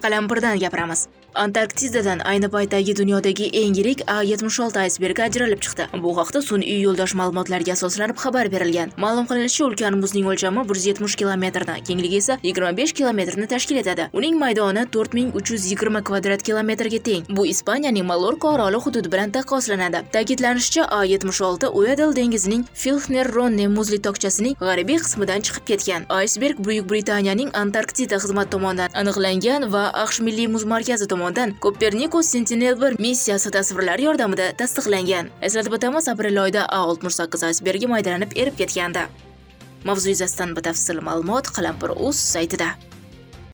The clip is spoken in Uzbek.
Qalampirdan gapiramiz. Antarktidadan ayni paytdagi dunyodagi eng yirik A76 aysbergi ajralib chiqdi. Bu haqda sun'iy yo'ldosh ma'lumotlarga asoslanib xabar berilgan. Ma'lum qilinishicha, ulkan muzning o'lchami 170 kilometrni, kengligi esa 25 kilometrni tashkil etadi. Uning maydoni 4320 kvadrat kilometrga teng. Bu Ispaniyaning Mallorca oroli hududi bilan taqqoslanadi. Ta'kidlanishicha, A76 Uedel dengizining Filchner-Ronne muzli tokchasining g'arbiy qismidan chiqib ketgan. Aysberg Buyuk Britaniyaning Antarktida xizmati tomonidan aniqlangan va AQSh Milliy muz markazi tomonidan Copernicus Sentinel-1 missiyasi tasvirlari yordamida tasdiqlangan. Eslatib o'tamiz, aprel oyida A68 aysbergi maydalanib erib ketgandi. Mavzu yuzasidan batafsil ma'lumot Qalampir.uz saytida.